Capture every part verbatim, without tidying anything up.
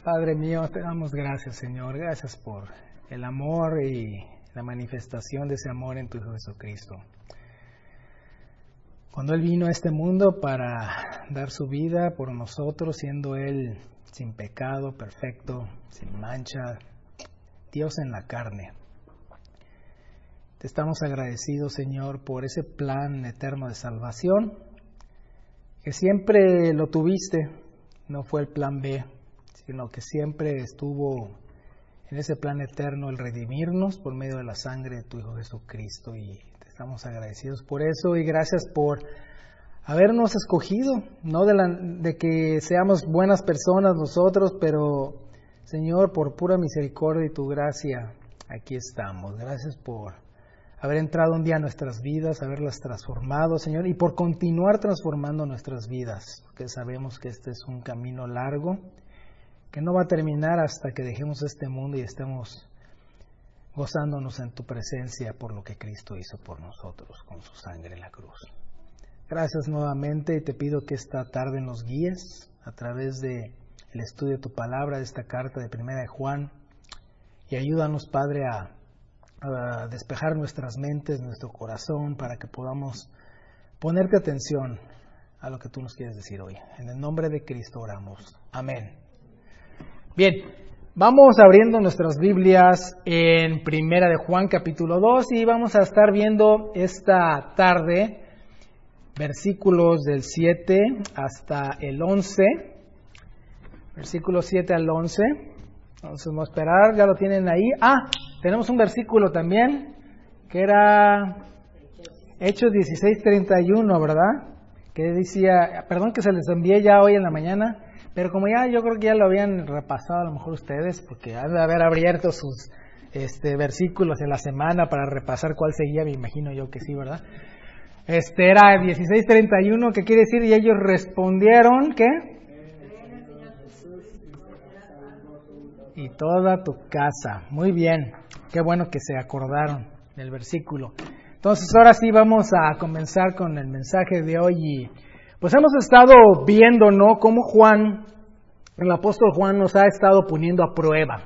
Padre mío, te damos gracias, Señor. Gracias por el amor y la manifestación de ese amor en tu Hijo Jesucristo. Cuando Él vino a este mundo para dar su vida por nosotros, siendo Él sin pecado, perfecto, sin mancha, Dios en la carne. Te estamos agradecidos, Señor, por ese plan eterno de salvación, que siempre lo tuviste, no fue el plan B, sino que siempre estuvo en ese plan eterno el redimirnos por medio de la sangre de tu Hijo Jesucristo, y te estamos agradecidos por eso y gracias por habernos escogido, no de, la, de que seamos buenas personas nosotros, pero Señor, por pura misericordia y tu gracia, aquí estamos. Gracias por haber entrado un día a nuestras vidas, haberlas transformado, Señor, y por continuar transformando nuestras vidas, que sabemos que este es un camino largo, que no va a terminar hasta que dejemos este mundo y estemos gozándonos en tu presencia por lo que Cristo hizo por nosotros con su sangre en la cruz. Gracias nuevamente y te pido que esta tarde nos guíes a través de el estudio de tu palabra, de esta carta de Primera de Juan, y ayúdanos, Padre, a, a despejar nuestras mentes, nuestro corazón, para que podamos ponerte atención a lo que tú nos quieres decir hoy. En el nombre de Cristo oramos. Amén. Bien, vamos abriendo nuestras Biblias en Primera de Juan capítulo dos y vamos a estar viendo esta tarde versículos del siete hasta el once. Versículos siete al once. Entonces vamos a esperar, ya lo tienen ahí. Ah, tenemos un versículo también, que era Hechos dieciséis treinta y uno, ¿verdad? Que decía, perdón que se les envié ya hoy en la mañana, pero como ya yo creo que ya lo habían repasado a lo mejor ustedes, porque han de haber abierto sus este, versículos en la semana para repasar cuál seguía, me imagino yo que sí, ¿verdad? Este era dieciséis treinta y uno, que quiere decir, y ellos respondieron, ¿qué? Y toda tu casa. Muy bien, qué bueno que se acordaron del versículo. Entonces ahora sí vamos a comenzar con el mensaje de hoy y pues hemos estado viendo, ¿no?, cómo Juan, el apóstol Juan, nos ha estado poniendo a prueba.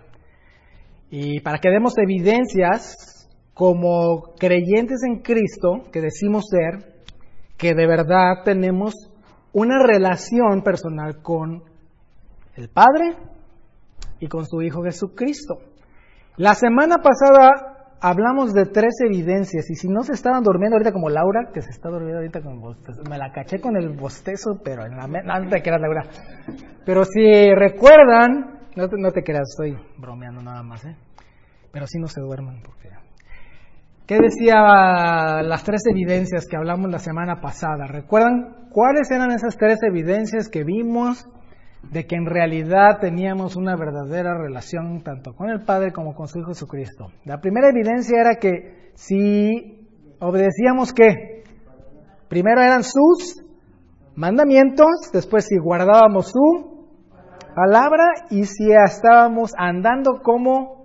Y para que demos evidencias como creyentes en Cristo, que decimos ser, que de verdad tenemos una relación personal con el Padre y con su Hijo Jesucristo. La semana pasada hablamos de tres evidencias, y si no se estaban durmiendo ahorita como Laura, que se está durmiendo ahorita con el bostezo, me la caché con el bostezo, pero en la mente, no te creas, Laura, pero si recuerdan, no te, no te creas, estoy bromeando nada más, ¿eh? Pero sí no se duerman, porque... ¿Qué decía las tres evidencias que hablamos la semana pasada? ¿Recuerdan cuáles eran esas tres evidencias que vimos de que en realidad teníamos una verdadera relación tanto con el Padre como con su Hijo Jesucristo? La primera evidencia era que si obedecíamos, ¿qué? Primero eran sus mandamientos, después si guardábamos su palabra y si estábamos andando como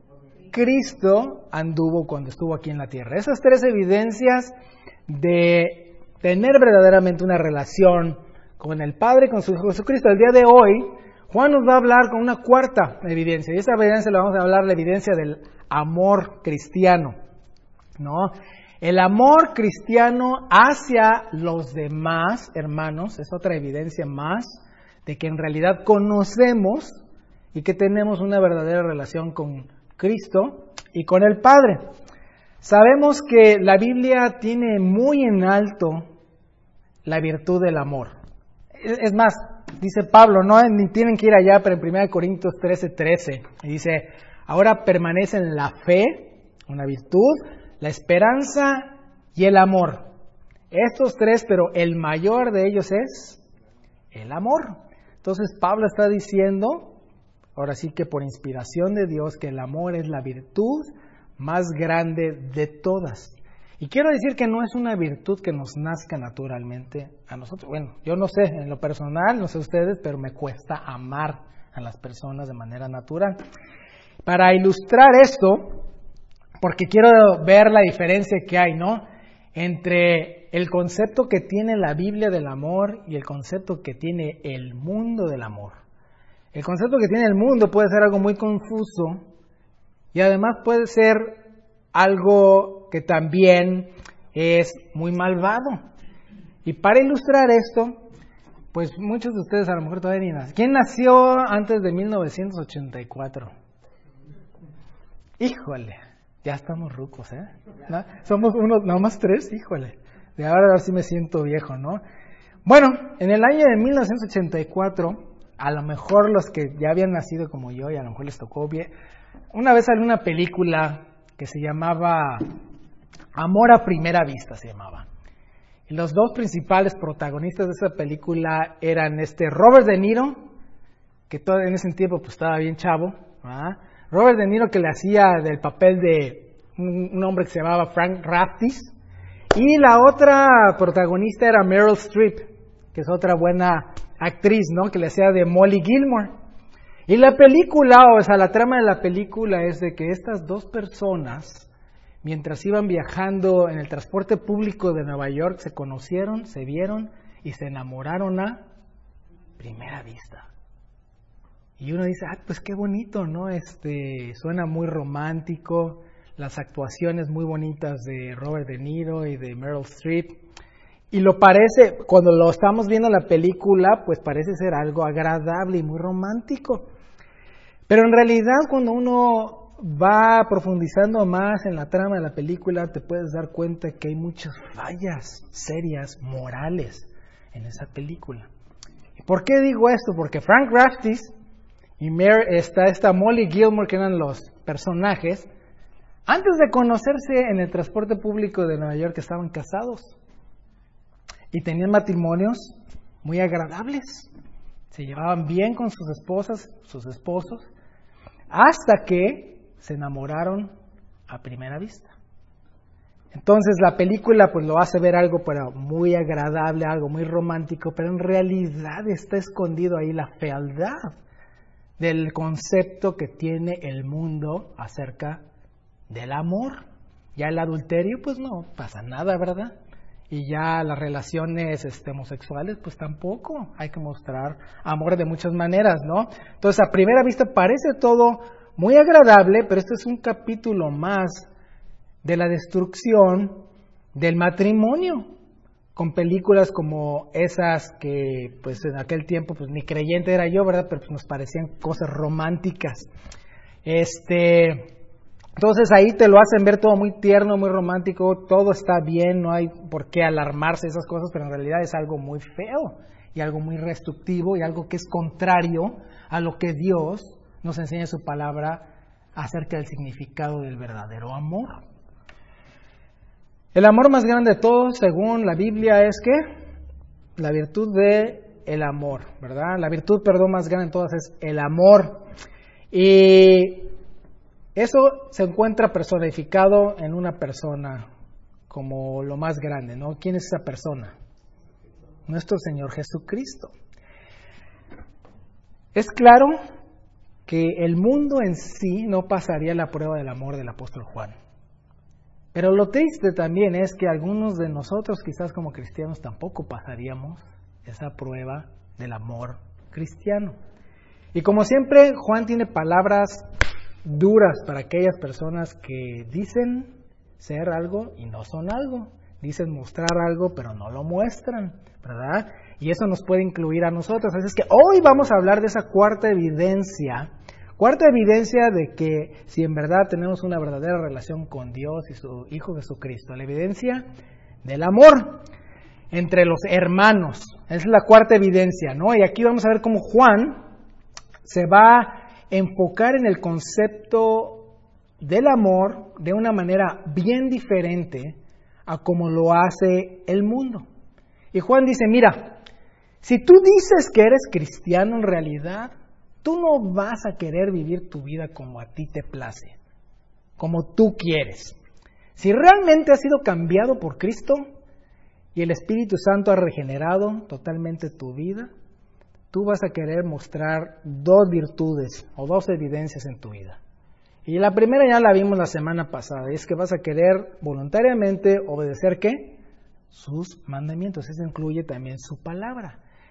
Cristo anduvo cuando estuvo aquí en la tierra. Esas tres evidencias de tener verdaderamente una relación con el Padre, con su Hijo Jesucristo. El día de hoy, Juan nos va a hablar con una cuarta evidencia, y esa evidencia la vamos a hablar, la evidencia del amor cristiano, ¿no? El amor cristiano hacia los demás hermanos es otra evidencia más de que en realidad conocemos y que tenemos una verdadera relación con Cristo y con el Padre. Sabemos que la Biblia tiene muy en alto la virtud del amor. Es más, dice Pablo, no ni tienen que ir allá, pero en primera Corintios trece, trece, y dice, ahora permanecen la fe, una virtud, la esperanza y el amor. Estos tres, pero el mayor de ellos es el amor. Entonces Pablo está diciendo, ahora sí que por inspiración de Dios, que el amor es la virtud más grande de todas. Y quiero decir que no es una virtud que nos nazca naturalmente a nosotros. Bueno, yo no sé, en lo personal, no sé ustedes, pero me cuesta amar a las personas de manera natural. Para ilustrar esto, porque quiero ver la diferencia que hay, ¿no?, entre el concepto que tiene la Biblia del amor y el concepto que tiene el mundo del amor. El concepto que tiene el mundo puede ser algo muy confuso y además puede ser algo que también es muy malvado. Y para ilustrar esto, pues muchos de ustedes a lo mejor todavía ni nacen. ¿Quién nació antes de mil novecientos ochenta y cuatro? Híjole, ya estamos rucos, ¿eh? ¿No? Somos unos, nada más tres, híjole. De ahora a ver si me siento viejo, ¿no? Bueno, en el año de mil novecientos ochenta y cuatro, a lo mejor los que ya habían nacido como yo y a lo mejor les tocó bien, una vez salió una película que se llamaba Amor a Primera Vista, se llamaba. Y los dos principales protagonistas de esa película eran este Robert De Niro, que todo en ese tiempo pues estaba bien chavo, ¿verdad? Robert De Niro, que le hacía del papel de un, un hombre que se llamaba Frank Raftis, y la otra protagonista era Meryl Streep, que es otra buena actriz, ¿no? Que le hacía de Molly Gilmore. Y la película, o sea, la trama de la película es de que estas dos personas, mientras iban viajando en el transporte público de Nueva York, se conocieron, se vieron y se enamoraron a primera vista. Y uno dice, ah, pues qué bonito, ¿no? Este, suena muy romántico, las actuaciones muy bonitas de Robert De Niro y de Meryl Streep. Y lo parece, cuando lo estamos viendo la película, pues parece ser algo agradable y muy romántico. Pero en realidad cuando uno va profundizando más en la trama de la película, te puedes dar cuenta que hay muchas fallas serias, morales, en esa película. ¿Por qué digo esto? Porque Frank Raftis y Mer, está esta Molly Gilmore, que eran los personajes, antes de conocerse en el transporte público de Nueva York estaban casados y tenían matrimonios muy agradables. Se llevaban bien con sus esposas, sus esposos, hasta que se enamoraron a primera vista. Entonces la película pues lo hace ver algo pero muy agradable, algo muy romántico, pero en realidad está escondido ahí la fealdad del concepto que tiene el mundo acerca del amor. Ya el adulterio pues no pasa nada, ¿verdad? Y ya las relaciones este, homosexuales pues tampoco. Hay que mostrar amor de muchas maneras, ¿no? Entonces a primera vista parece todo muy agradable, pero este es un capítulo más de la destrucción del matrimonio, con películas como esas que pues en aquel tiempo pues ni creyente era yo, ¿verdad? Pero pues nos parecían cosas románticas. Este, entonces ahí te lo hacen ver todo muy tierno, muy romántico, todo está bien, no hay por qué alarmarse de esas cosas, pero en realidad es algo muy feo y algo muy restrictivo y algo que es contrario a lo que Dios nos enseña en su palabra acerca del significado del verdadero amor. El amor más grande de todos, según la Biblia, es que la virtud de el amor, ¿verdad? La virtud, perdón, más grande de todas es el amor. Y eso se encuentra personificado en una persona como lo más grande, ¿no? ¿Quién es esa persona? Nuestro Señor Jesucristo. Es claro que el mundo en sí no pasaría la prueba del amor del apóstol Juan. Pero lo triste también es que algunos de nosotros, quizás como cristianos, tampoco pasaríamos esa prueba del amor cristiano. Y como siempre, Juan tiene palabras duras para aquellas personas que dicen ser algo y no son algo. Dicen mostrar algo, pero no lo muestran, ¿verdad? Y eso nos puede incluir a nosotros. Así es que hoy vamos a hablar de esa cuarta evidencia Cuarta evidencia de que si en verdad tenemos una verdadera relación con Dios y su Hijo Jesucristo, la evidencia del amor entre los hermanos. Esa es la cuarta evidencia, ¿no? Y aquí vamos a ver cómo Juan se va a enfocar en el concepto del amor de una manera bien diferente a como lo hace el mundo. Y Juan dice, mira, si tú dices que eres cristiano en realidad, tú no vas a querer vivir tu vida como a ti te place, como tú quieres. Si realmente has sido cambiado por Cristo y el Espíritu Santo ha regenerado totalmente tu vida, tú vas a querer mostrar dos virtudes o dos evidencias en tu vida. Y la primera ya la vimos la semana pasada, y es que vas a querer voluntariamente obedecer ¿qué? Sus mandamientos. Eso incluye también su palabra.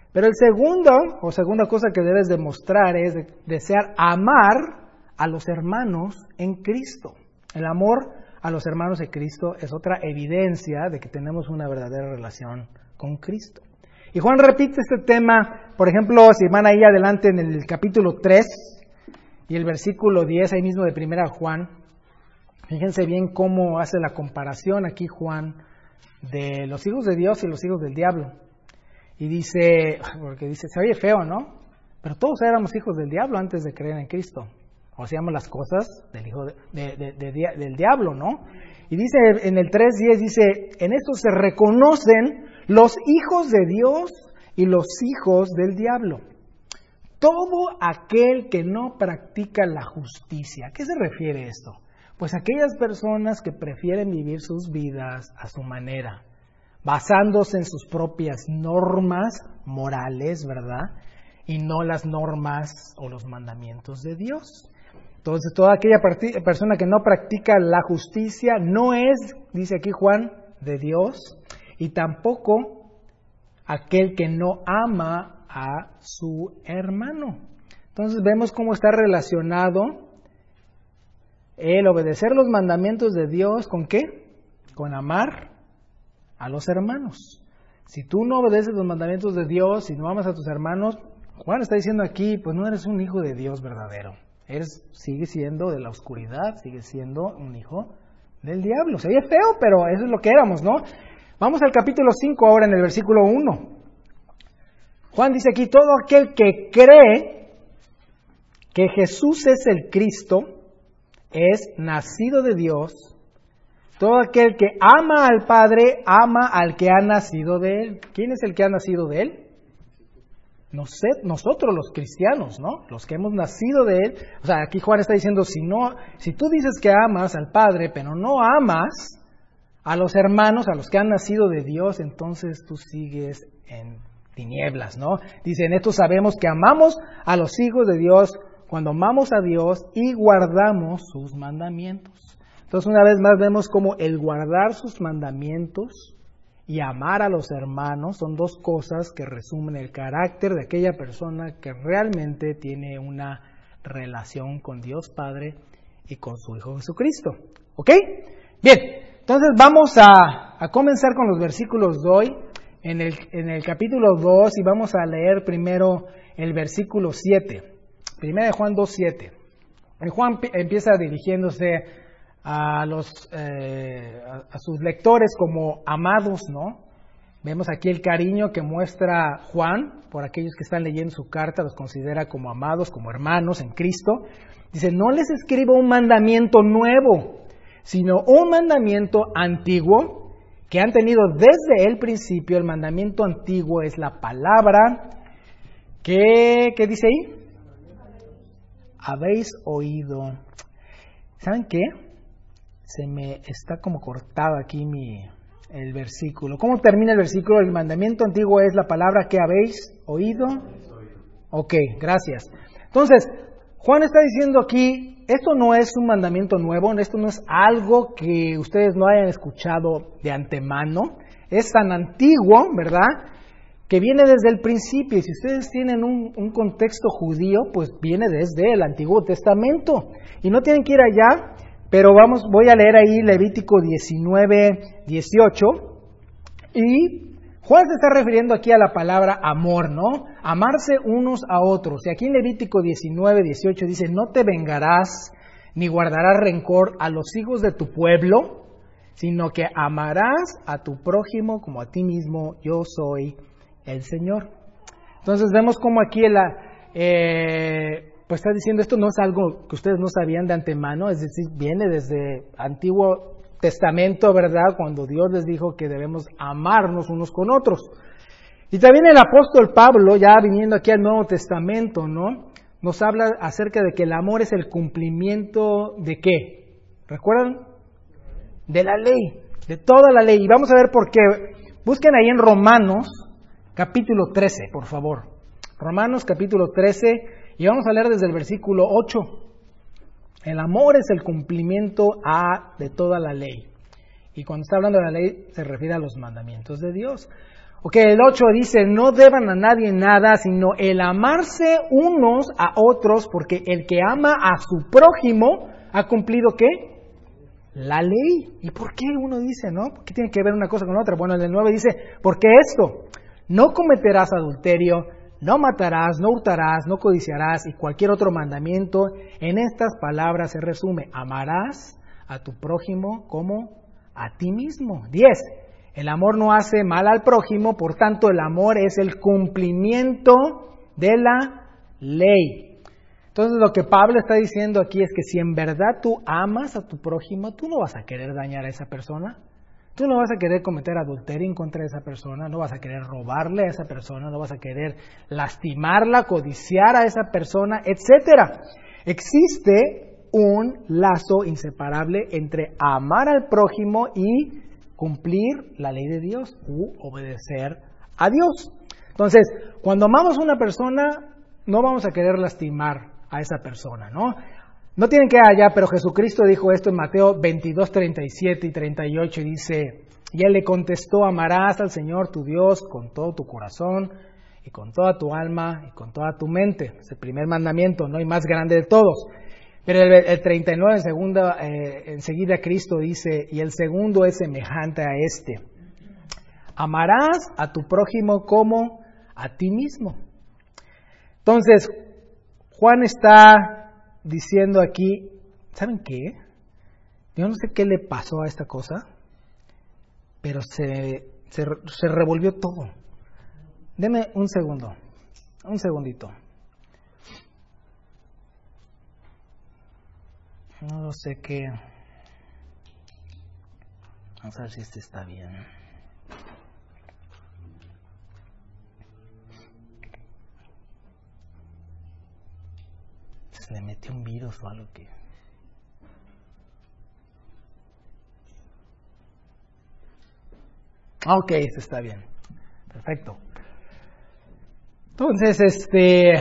Pero el segundo, o segunda cosa que debes demostrar es de, desear amar a los hermanos en Cristo. El amor a los hermanos en Cristo es otra evidencia de que tenemos una verdadera relación con Cristo. Y Juan repite este tema, por ejemplo, si van ahí adelante en el capítulo tres y el versículo diez, ahí mismo de primera Juan, fíjense bien cómo hace la comparación aquí Juan de los hijos de Dios y los hijos del diablo. Y dice, porque dice, se oye feo, ¿no? Pero todos éramos hijos del diablo antes de creer en Cristo. O hacíamos las cosas del hijo de, de, de, de, del diablo, ¿no? Y dice en el tres diez, dice, en esto se reconocen los hijos de Dios y los hijos del diablo. Todo aquel que no practica la justicia. ¿A qué se refiere esto? Pues aquellas personas que prefieren vivir sus vidas a su manera, basándose en sus propias normas morales, ¿verdad? Y no las normas o los mandamientos de Dios. Entonces, toda aquella persona que no practica la justicia no es, dice aquí Juan, de Dios, y tampoco aquel que no ama a su hermano. Entonces, vemos cómo está relacionado el obedecer los mandamientos de Dios, ¿con qué? Con amar a los hermanos. Si tú no obedeces los mandamientos de Dios, si no amas a tus hermanos, Juan está diciendo aquí, pues no eres un hijo de Dios verdadero. Eres, sigue siendo de la oscuridad, sigue siendo un hijo del diablo. Se oye feo, pero eso es lo que éramos, ¿no? Vamos al capítulo cinco ahora en el versículo uno. Juan dice aquí, todo aquel que cree que Jesús es el Cristo, es nacido de Dios. Todo aquel que ama al Padre, ama al que ha nacido de Él. ¿Quién es el que ha nacido de Él? Nosotros los cristianos, ¿no? Los que hemos nacido de Él. O sea, aquí Juan está diciendo, si no, si tú dices que amas al Padre, pero no amas a los hermanos, a los que han nacido de Dios, entonces tú sigues en tinieblas, ¿no? Dice, en esto sabemos que amamos a los hijos de Dios cuando amamos a Dios y guardamos sus mandamientos. Entonces, una vez más vemos como el guardar sus mandamientos y amar a los hermanos son dos cosas que resumen el carácter de aquella persona que realmente tiene una relación con Dios Padre y con su Hijo Jesucristo. ¿Ok? Bien, entonces vamos a, a comenzar con los versículos de hoy en el, en el capítulo dos y vamos a leer primero el versículo siete. Primera de Juan dos, siete. Juan empieza dirigiéndose a los eh, a, a sus lectores como amados, ¿no? Vemos aquí el cariño que muestra Juan por aquellos que están leyendo su carta, los considera como amados, como hermanos en Cristo. Dice, no les escribo un mandamiento nuevo, sino un mandamiento antiguo que han tenido desde el principio. El mandamiento antiguo es la palabra que, ¿qué dice ahí? Habéis oído. ¿Saben qué? Se me está como cortado aquí mi, el versículo. ¿Cómo termina el versículo? El mandamiento antiguo es la palabra que habéis oído. Ok, gracias. Entonces, Juan está diciendo aquí, esto no es un mandamiento nuevo, esto no es algo que ustedes no hayan escuchado de antemano. Es tan antiguo, ¿verdad?, que viene desde el principio. Y si ustedes tienen un, un contexto judío, pues viene desde el Antiguo Testamento. Y no tienen que ir allá. Pero vamos, voy a leer ahí Levítico diecinueve, dieciocho, y Juan se está refiriendo aquí a la palabra amor, ¿no? Amarse unos a otros. Y aquí en Levítico diecinueve, dieciocho dice, no te vengarás ni guardarás rencor a los hijos de tu pueblo, sino que amarás a tu prójimo como a ti mismo, yo soy el Señor. Entonces vemos como aquí la... Eh, pues está diciendo, esto no es algo que ustedes no sabían de antemano, es decir, viene desde Antiguo Testamento, ¿verdad?, cuando Dios les dijo que debemos amarnos unos con otros. Y también el apóstol Pablo, ya viniendo aquí al Nuevo Testamento, ¿no?, nos habla acerca de que el amor es el cumplimiento ¿de qué? ¿Recuerdan? De la ley, de toda la ley. Y vamos a ver por qué. Busquen ahí en Romanos, capítulo trece, por favor. Romanos, capítulo trece. Y vamos a leer desde el versículo ocho. El amor es el cumplimiento a, de toda la ley. Y cuando está hablando de la ley, se refiere a los mandamientos de Dios. Ok, el ocho dice, no deban a nadie nada, sino el amarse unos a otros, porque el que ama a su prójimo ha cumplido ¿qué? La ley. ¿Y por qué uno dice, no? ¿Por qué tiene que ver una cosa con otra? Bueno, el nueve dice, porque esto, no cometerás adulterio, no matarás, no hurtarás, no codiciarás, y cualquier otro mandamiento, en estas palabras se resume, amarás a tu prójimo como a ti mismo. diez. El amor no hace mal al prójimo, por tanto el amor es el cumplimiento de la ley. Entonces lo que Pablo está diciendo aquí es que si en verdad tú amas a tu prójimo, tú no vas a querer dañar a esa persona. Tú no vas a querer cometer adulterio en contra de esa persona, no vas a querer robarle a esa persona, no vas a querer lastimarla, codiciar a esa persona, etcétera. Existe un lazo inseparable entre amar al prójimo y cumplir la ley de Dios u obedecer a Dios. Entonces, cuando amamos a una persona, no vamos a querer lastimar a esa persona, ¿no? No tienen que ir allá, pero Jesucristo dijo esto en Mateo veintidós, treinta y siete y treinta y ocho, y dice, y él le contestó, amarás al Señor tu Dios con todo tu corazón, y con toda tu alma, y con toda tu mente. Es el primer mandamiento, no hay más grande de todos. Pero el, el treinta y nueve, en segunda, eh, enseguida Cristo dice, y el segundo es semejante a este. Amarás a tu prójimo como a ti mismo. Entonces, Juan está diciendo aquí, ¿saben qué? Yo no sé qué le pasó a esta cosa, pero se, se, se revolvió todo. Deme un segundo, un segundito. No lo sé qué. Vamos a ver si este está bien. Se le metió un virus o algo que... Ok, este está bien. Perfecto. Entonces, este...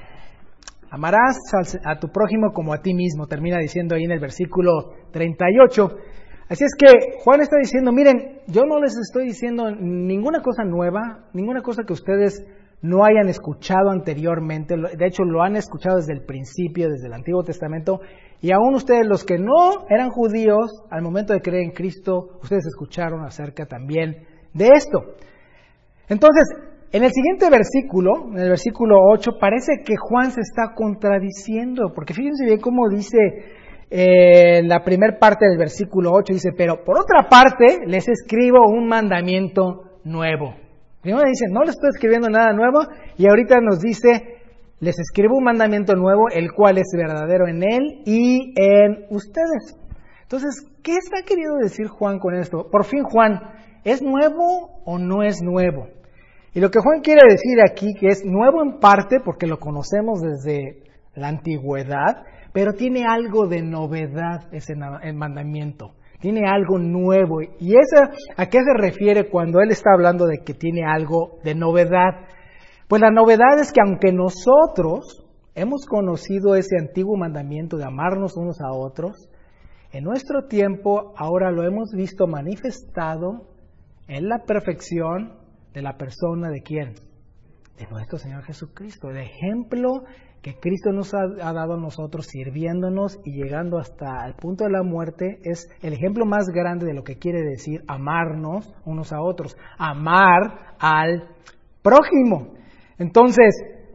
amarás a tu prójimo como a ti mismo, termina diciendo ahí en el versículo treinta y ocho. Así es que Juan está diciendo, miren, yo no les estoy diciendo ninguna cosa nueva, ninguna cosa que ustedes no hayan escuchado anteriormente, de hecho lo han escuchado desde el principio, desde el Antiguo Testamento, y aún ustedes, los que no eran judíos, al momento de creer en Cristo, ustedes escucharon acerca también de esto. Entonces, en el siguiente versículo, en el versículo ocho, parece que Juan se está contradiciendo, porque fíjense bien cómo dice eh, la primera parte del versículo ocho, dice, pero por otra parte les escribo un mandamiento nuevo. Primero dice, no les estoy escribiendo nada nuevo, y ahorita nos dice, les escribo un mandamiento nuevo, el cual es verdadero en él y en ustedes. Entonces, ¿qué está queriendo decir Juan con esto? Por fin, Juan, ¿es nuevo o no es nuevo? Y lo que Juan quiere decir aquí, que es nuevo en parte, porque lo conocemos desde la antigüedad, pero tiene algo de novedad ese mandamiento. Tiene algo nuevo. ¿Y esa, a qué se refiere cuando él está hablando de que tiene algo de novedad? Pues la novedad es que aunque nosotros hemos conocido ese antiguo mandamiento de amarnos unos a otros, en nuestro tiempo ahora lo hemos visto manifestado en la perfección de la persona de quién, de nuestro Señor Jesucristo, el ejemplo que Cristo nos ha, ha dado a nosotros sirviéndonos y llegando hasta el punto de la muerte, es el ejemplo más grande de lo que quiere decir amarnos unos a otros, amar al prójimo. Entonces,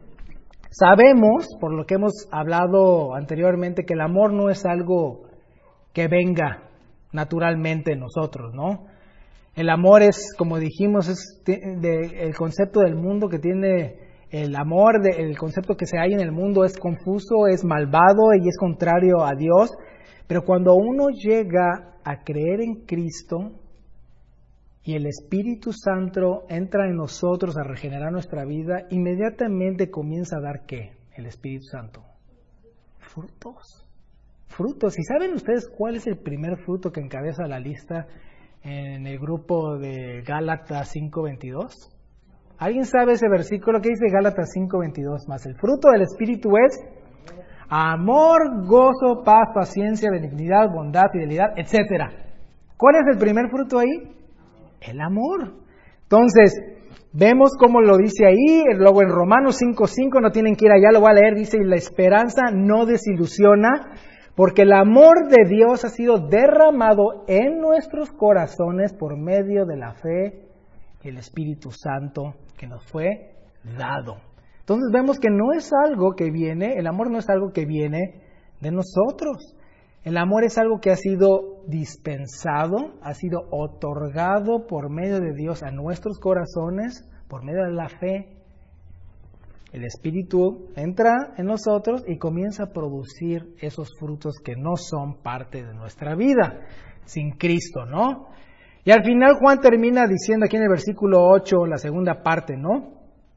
sabemos, por lo que hemos hablado anteriormente, que el amor no es algo que venga naturalmente en nosotros, ¿no? El amor es, como dijimos, es de, de, el concepto del mundo que tiene el amor, de, el concepto que se hay en el mundo es confuso, es malvado y es contrario a Dios. Pero cuando uno llega a creer en Cristo y el Espíritu Santo entra en nosotros a regenerar nuestra vida, inmediatamente comienza a dar ¿qué? El Espíritu Santo. Frutos. Frutos. ¿Y saben ustedes cuál es el primer fruto que encabeza la lista en el grupo de Gálatas cinco veintidós? ¿Alguien sabe ese versículo que dice Gálatas cinco veintidós? Más el fruto del Espíritu es amor, gozo, paz, paciencia, benignidad, bondad, fidelidad, etcétera. ¿Cuál es el primer fruto ahí? El amor. Entonces, Vemos cómo lo dice ahí, luego en Romanos cinco cinco, no tienen que ir allá, lo voy a leer, dice, y la esperanza no desilusiona, porque el amor de Dios ha sido derramado en nuestros corazones por medio de la fe y el Espíritu Santo que nos fue dado. Entonces vemos que no es algo que viene, el amor no es algo que viene de nosotros. El amor es algo que ha sido dispensado, ha sido otorgado por medio de Dios a nuestros corazones, por medio de la fe. El Espíritu entra en nosotros y comienza a producir esos frutos que no son parte de nuestra vida, sin Cristo, ¿no? Y al final Juan termina diciendo aquí en el versículo ocho, la segunda parte, ¿no?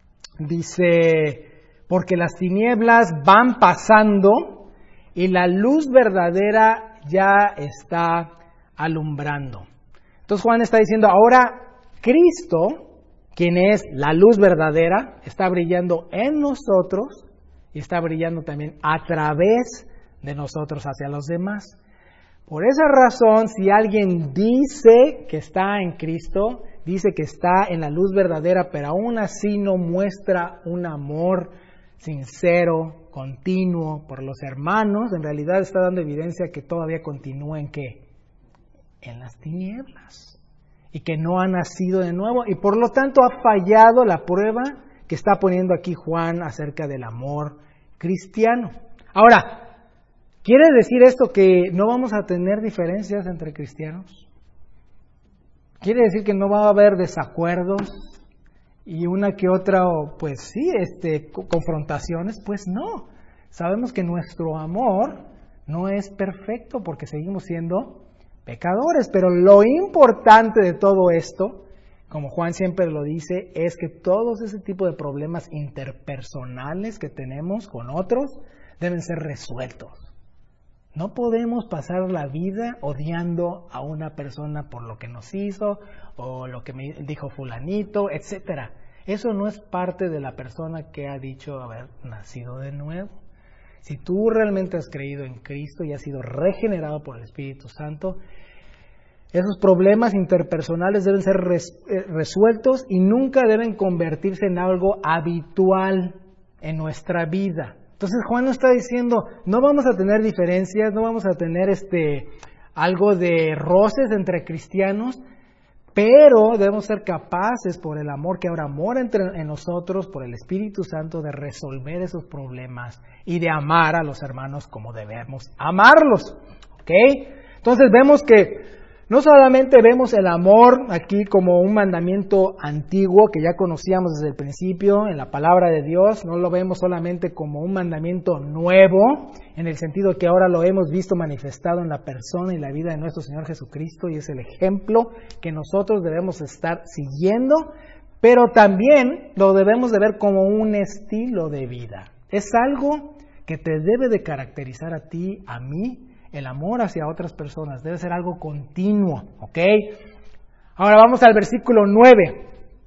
Dice, porque las tinieblas van pasando y la luz verdadera ya está alumbrando. Entonces Juan está diciendo, ahora Cristo, quien es la luz verdadera, está brillando en nosotros y está brillando también a través de nosotros hacia los demás. Por esa razón, si alguien dice que está en Cristo, dice que está en la luz verdadera, pero aún así no muestra un amor sincero, continuo por los hermanos, en realidad está dando evidencia que todavía continúa en ¿qué? En las tinieblas, y que no ha nacido de nuevo, y por lo tanto ha fallado la prueba que está poniendo aquí Juan acerca del amor cristiano. Ahora, ¿quiere decir esto que no vamos a tener diferencias entre cristianos? ¿Quiere decir que no va a haber desacuerdos y una que otra, pues sí, este, confrontaciones? Pues no. Sabemos que nuestro amor no es perfecto porque seguimos siendo pecadores, pero lo importante de todo esto, como Juan siempre lo dice, es que todos ese tipo de problemas interpersonales que tenemos con otros deben ser resueltos. No podemos pasar la vida odiando a una persona por lo que nos hizo o lo que me dijo fulanito, etcétera. Eso no es parte de la persona que ha dicho haber nacido de nuevo. Si tú realmente has creído en Cristo y has sido regenerado por el Espíritu Santo, esos problemas interpersonales deben ser res, eh, resueltos y nunca deben convertirse en algo habitual en nuestra vida. Entonces Juan nos está diciendo, no vamos a tener diferencias, no vamos a tener este algo de roces entre cristianos, pero debemos ser capaces, por el amor que ahora mora entre, en nosotros, por el Espíritu Santo, de resolver esos problemas y de amar a los hermanos como debemos amarlos. ¿Ok? Entonces vemos que no solamente vemos el amor aquí como un mandamiento antiguo que ya conocíamos desde el principio en la palabra de Dios, no lo vemos solamente como un mandamiento nuevo, en el sentido que ahora lo hemos visto manifestado en la persona y la vida de nuestro Señor Jesucristo y es el ejemplo que nosotros debemos estar siguiendo, pero también lo debemos de ver como un estilo de vida. Es algo que te debe de caracterizar a ti, a mí. El amor hacia otras personas debe ser algo continuo, ¿ok? Ahora vamos al versículo nueve.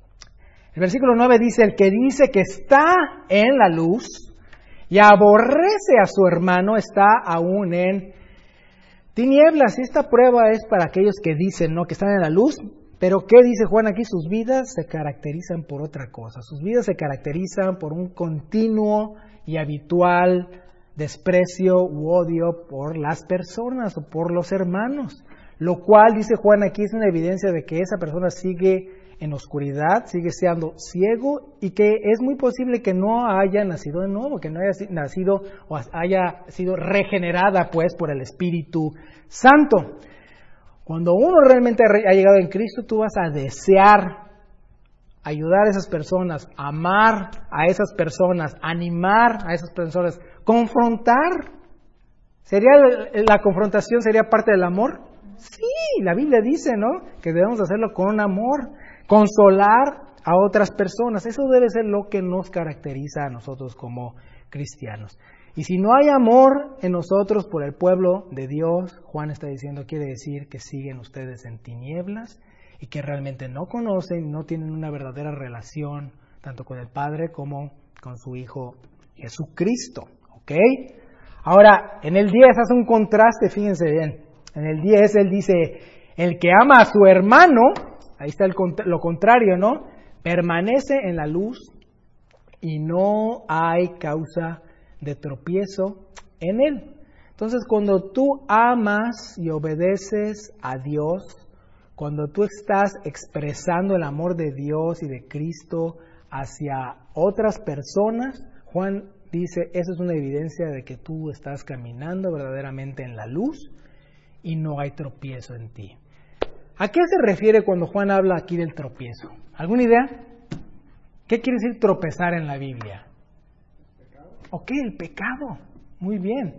El versículo nueve dice, el que dice que está en la luz y aborrece a su hermano está aún en tinieblas. Y esta prueba es para aquellos que dicen, ¿no?, que están en la luz. Pero ¿qué dice Juan aquí? Sus vidas se caracterizan por otra cosa. Sus vidas se caracterizan por un continuo y habitual desprecio u odio por las personas o por los hermanos, lo cual, dice Juan aquí, es una evidencia de que esa persona sigue en oscuridad, sigue siendo ciego y que es muy posible que no haya nacido de nuevo, que no haya nacido o haya sido regenerada pues por el Espíritu Santo. Cuando uno realmente ha llegado en Cristo, tú vas a desear ayudar a esas personas, amar a esas personas, animar a esas personas, confrontar. ¿Sería la confrontación sería parte del amor? Sí, la Biblia dice, ¿no?, que debemos hacerlo con amor, consolar a otras personas. Eso debe ser lo que nos caracteriza a nosotros como cristianos. Y si no hay amor en nosotros por el pueblo de Dios, Juan está diciendo, quiere decir que siguen ustedes en tinieblas y que realmente no conocen, no tienen una verdadera relación tanto con el Padre como con su Hijo Jesucristo. ¿Ok? Ahora, en el diez hace un contraste, fíjense bien. En el diez él dice, el que ama a su hermano, ahí está el, lo contrario, ¿no? permanece en la luz y no hay causa de tropiezo en él. Entonces, cuando tú amas y obedeces a Dios, cuando tú estás expresando el amor de Dios y de Cristo hacia otras personas, Juan dice, eso es una evidencia de que tú estás caminando verdaderamente en la luz y no hay tropiezo en ti. ¿A qué se refiere cuando Juan habla aquí del tropiezo? ¿Alguna idea? ¿Qué quiere decir tropezar en la Biblia? Ok, el pecado. Muy bien.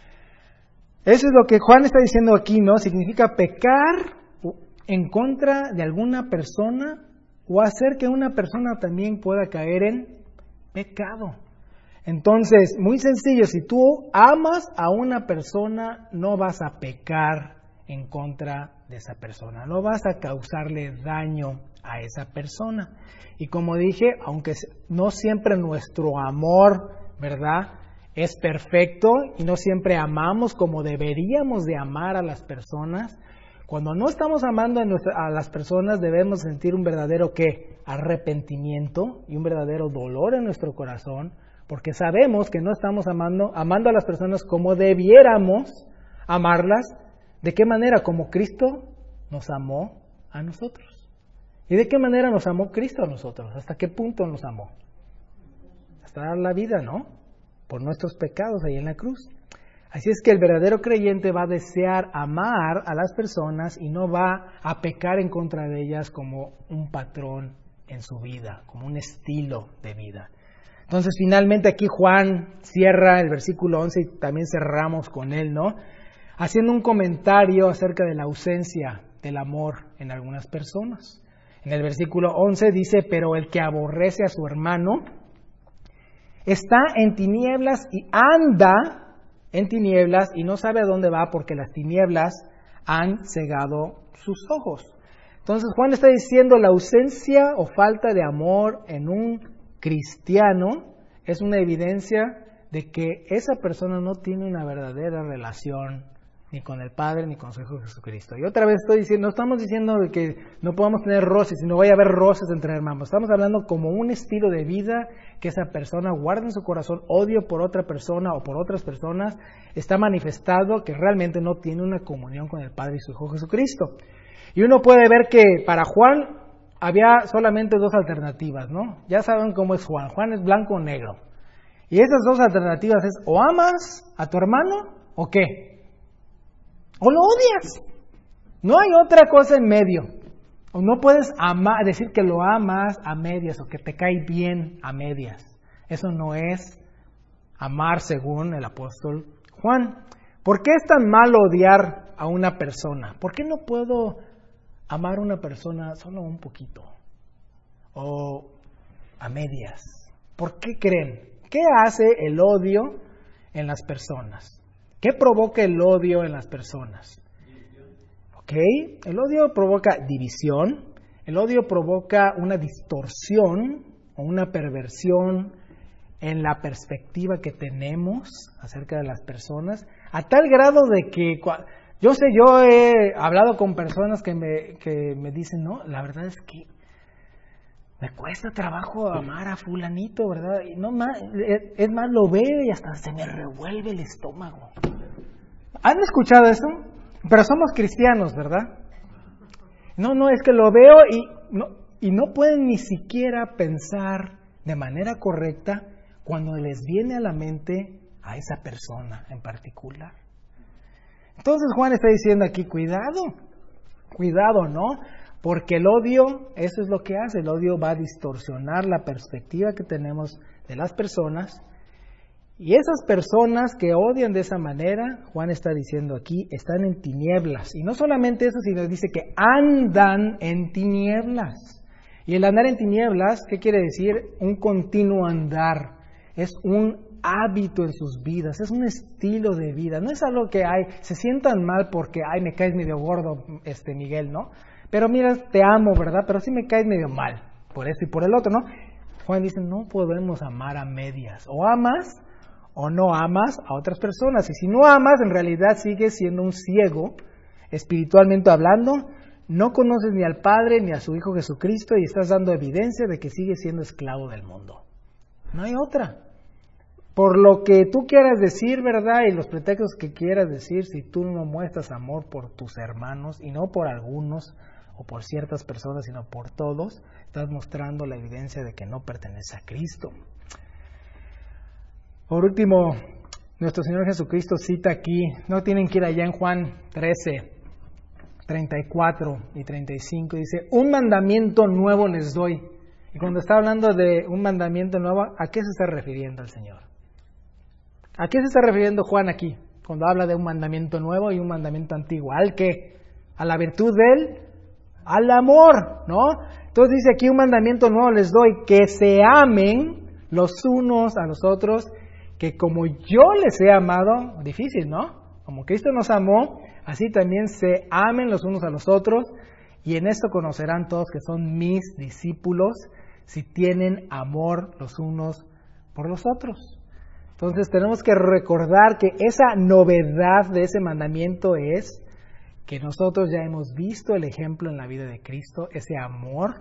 Eso es lo que Juan está diciendo aquí, ¿no? Significa pecar en contra de alguna persona o hacer que una persona también pueda caer en pecado. Entonces, muy sencillo, si tú amas a una persona, no vas a pecar en contra de esa persona, no vas a causarle daño a esa persona. Y como dije, aunque no siempre nuestro amor, ¿verdad?, es perfecto y no siempre amamos como deberíamos de amar a las personas, cuando no estamos amando a, nuestra, a las personas debemos sentir un verdadero ¿qué? Arrepentimiento y un verdadero dolor en nuestro corazón, porque sabemos que no estamos amando, amando a las personas como debiéramos amarlas. ¿De qué manera? Como Cristo nos amó a nosotros. ¿Y de qué manera nos amó Cristo a nosotros? ¿Hasta qué punto nos amó? Hasta dar la vida, ¿no? Por nuestros pecados ahí en la cruz. Así es que el verdadero creyente va a desear amar a las personas y no va a pecar en contra de ellas como un patrón en su vida, como un estilo de vida. Entonces, finalmente aquí Juan cierra el versículo once y también cerramos con él, ¿no? Haciendo un comentario acerca de la ausencia del amor en algunas personas. En el versículo once dice, pero el que aborrece a su hermano está en tinieblas y anda en tinieblas y no sabe a dónde va porque las tinieblas han cegado sus ojos. Entonces Juan está diciendo la ausencia o falta de amor en un cristiano es una evidencia de que esa persona no tiene una verdadera relación ni con el Padre ni con su Hijo Jesucristo. Y otra vez estoy diciendo, no estamos diciendo de que no podamos tener roces, sino vaya a haber roces entre hermanos. Estamos hablando como un estilo de vida que esa persona guarda en su corazón odio por otra persona o por otras personas, está manifestado que realmente no tiene una comunión con el Padre y su Hijo Jesucristo. Y uno puede ver que para Juan había solamente dos alternativas, ¿no? Ya saben cómo es Juan. Juan es blanco o negro. Y esas dos alternativas es o amas a tu hermano o qué. O lo odias. No hay otra cosa en medio. O no puedes amar, decir que lo amas a medias o que te cae bien a medias. Eso no es amar según el apóstol Juan. ¿Por qué es tan malo odiar a una persona? ¿Por qué no puedo amar a una persona solo un poquito? O a medias. ¿Por qué creen? ¿Qué hace el odio en las personas? ¿Qué provoca el odio en las personas? ¿Ok? El odio provoca división, el odio provoca una distorsión o una perversión en la perspectiva que tenemos acerca de las personas, a tal grado de que, yo sé, yo he hablado con personas que me, que me dicen, no, la verdad es que me cuesta trabajo amar a fulanito, ¿verdad? Y no más, es más, lo veo y hasta se me revuelve el estómago. ¿Han escuchado eso? Pero somos cristianos, ¿verdad? No, no, es que lo veo y no, y no pueden ni siquiera pensar de manera correcta cuando les viene a la mente a esa persona en particular. Entonces Juan está diciendo aquí, cuidado, cuidado, ¿no? Porque el odio, eso es lo que hace, el odio va a distorsionar la perspectiva que tenemos de las personas. Y esas personas que odian de esa manera, Juan está diciendo aquí, están en tinieblas. Y no solamente eso, sino dice que andan en tinieblas. Y el andar en tinieblas, ¿qué quiere decir? Un continuo andar. Es un hábito en sus vidas, es un estilo de vida. No es algo que ay, se sientan mal porque ay, me caes medio gordo, este Miguel, ¿no? Pero mira, te amo, ¿verdad? Pero sí me caes medio mal, por eso y por el otro, ¿no? Juan dice, no podemos amar a medias. O amas o no amas a otras personas. Y si no amas, en realidad sigues siendo un ciego, espiritualmente hablando, no conoces ni al Padre ni a su Hijo Jesucristo y estás dando evidencia de que sigues siendo esclavo del mundo. No hay otra. Por lo que tú quieras decir, ¿verdad? Y los pretextos que quieras decir, si tú no muestras amor por tus hermanos, y no por algunos o por ciertas personas, sino por todos, estás mostrando la evidencia de que no perteneces a Cristo. Por último, nuestro Señor Jesucristo cita aquí, no tienen que ir allá en Juan trece, treinta y cuatro y treinta y cinco, dice, un mandamiento nuevo les doy. Y cuando está hablando de un mandamiento nuevo, ¿a qué se está refiriendo el Señor? ¿A qué se está refiriendo Juan aquí? Cuando habla de un mandamiento nuevo y un mandamiento antiguo. ¿Al qué? A la virtud del, al amor, ¿no? Entonces dice aquí un mandamiento nuevo les doy, que se amen los unos a los otros, que como yo les he amado, difícil, ¿no? Como Cristo nos amó, así también se amen los unos a los otros, y en esto conocerán todos que son mis discípulos, si tienen amor los unos por los otros. Entonces tenemos que recordar que esa novedad de ese mandamiento es que nosotros ya hemos visto el ejemplo en la vida de Cristo, ese amor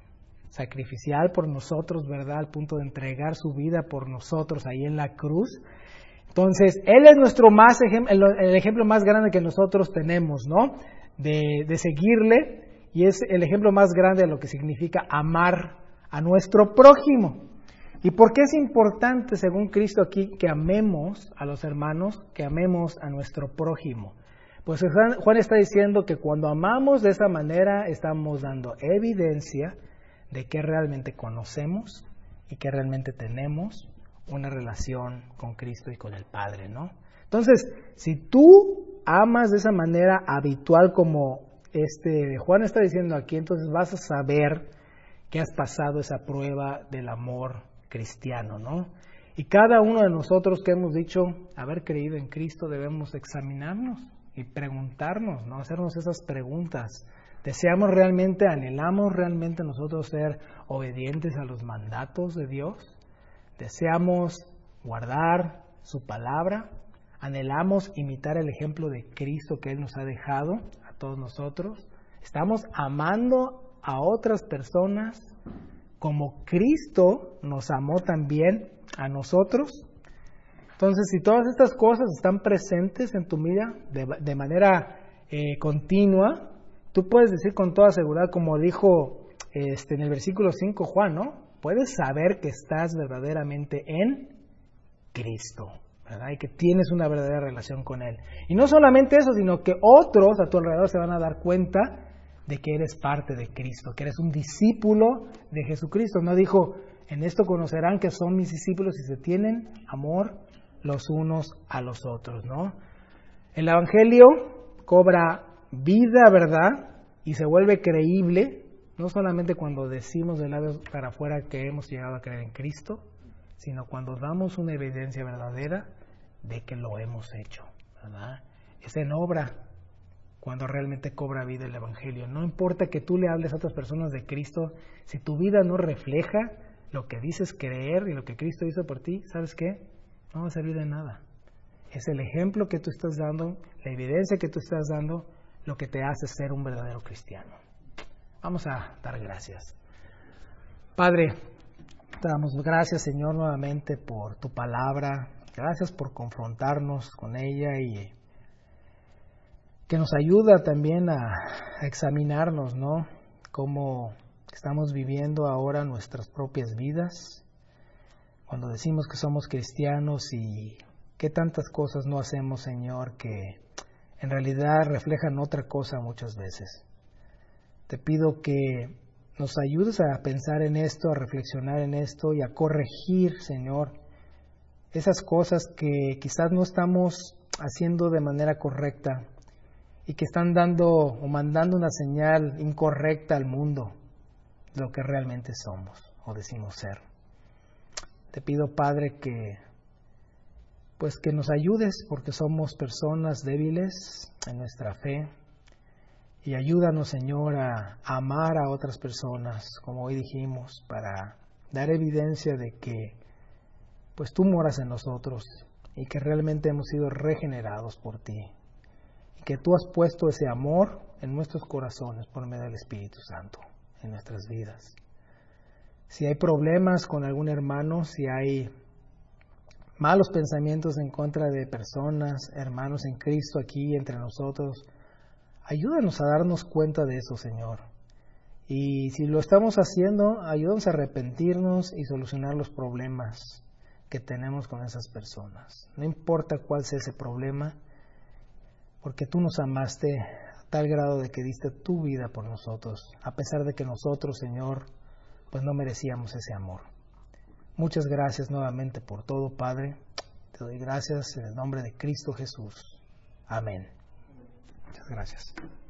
sacrificial por nosotros, ¿verdad? Al punto de entregar su vida por nosotros ahí en la cruz. Entonces, Él es nuestro más ejem- el, el ejemplo más grande que nosotros tenemos, ¿no? De, de seguirle, y es el ejemplo más grande de lo que significa amar a nuestro prójimo. ¿Y por qué es importante, según Cristo aquí, que amemos a los hermanos, que amemos a nuestro prójimo? Pues Juan está diciendo que cuando amamos de esa manera estamos dando evidencia de que realmente conocemos y que realmente tenemos una relación con Cristo y con el Padre, ¿no? Entonces, si tú amas de esa manera habitual como este Juan está diciendo aquí, entonces vas a saber que has pasado esa prueba del amor cristiano, ¿no? Y cada uno de nosotros que hemos dicho haber creído en Cristo debemos examinarnos y preguntarnos, ¿no? Hacernos esas preguntas. ¿Deseamos realmente, anhelamos realmente nosotros ser obedientes a los mandatos de Dios? ¿Deseamos guardar su palabra? ¿Anhelamos imitar el ejemplo de Cristo que Él nos ha dejado a todos nosotros? ¿Estamos amando a otras personas como Cristo nos amó también a nosotros? Entonces, si todas estas cosas están presentes en tu vida de, de manera eh, continua, tú puedes decir con toda seguridad, como dijo este, en el versículo cinco Juan, ¿no? Puedes saber que estás verdaderamente en Cristo, ¿verdad? Y que tienes una verdadera relación con Él. Y no solamente eso, sino que otros a tu alrededor se van a dar cuenta de que eres parte de Cristo, que eres un discípulo de Jesucristo. No dijo, en esto conocerán que son mis discípulos si se tienen amor los unos a los otros, ¿no? El Evangelio cobra vida, ¿verdad? Y se vuelve creíble, no solamente cuando decimos de labios para afuera que hemos llegado a creer en Cristo, sino cuando damos una evidencia verdadera de que lo hemos hecho, ¿verdad? Es en obra cuando realmente cobra vida el Evangelio. No importa que tú le hables a otras personas de Cristo, si tu vida no refleja lo que dices creer y lo que Cristo hizo por ti, ¿sabes qué? No va a servir de nada. Es el ejemplo que tú estás dando, la evidencia que tú estás dando, lo que te hace ser un verdadero cristiano. Vamos a dar gracias. Padre, te damos gracias, Señor, nuevamente por tu palabra. Gracias por confrontarnos con ella y que nos ayuda también a, a examinarnos, ¿no? Cómo estamos viviendo ahora nuestras propias vidas, cuando decimos que somos cristianos y qué tantas cosas no hacemos, Señor, que en realidad reflejan otra cosa muchas veces. Te pido que nos ayudes a pensar en esto, a reflexionar en esto y a corregir, Señor, esas cosas que quizás no estamos haciendo de manera correcta y que están dando o mandando una señal incorrecta al mundo de lo que realmente somos o decimos ser. Te pido, Padre, que pues que nos ayudes porque somos personas débiles en nuestra fe y ayúdanos, Señor, a amar a otras personas, como hoy dijimos, para dar evidencia de que pues tú moras en nosotros y que realmente hemos sido regenerados por ti que tú has puesto ese amor en nuestros corazones por medio del Espíritu Santo, en nuestras vidas. Si hay problemas con algún hermano, si hay malos pensamientos en contra de personas, hermanos en Cristo aquí entre nosotros, ayúdanos a darnos cuenta de eso, Señor. Y si lo estamos haciendo, ayúdanos a arrepentirnos y solucionar los problemas que tenemos con esas personas. No importa cuál sea ese problema, porque tú nos amaste a tal grado de que diste tu vida por nosotros, a pesar de que nosotros, Señor, pues no merecíamos ese amor. Muchas gracias nuevamente por todo, Padre. Te doy gracias en el nombre de Cristo Jesús. Amén. Muchas gracias.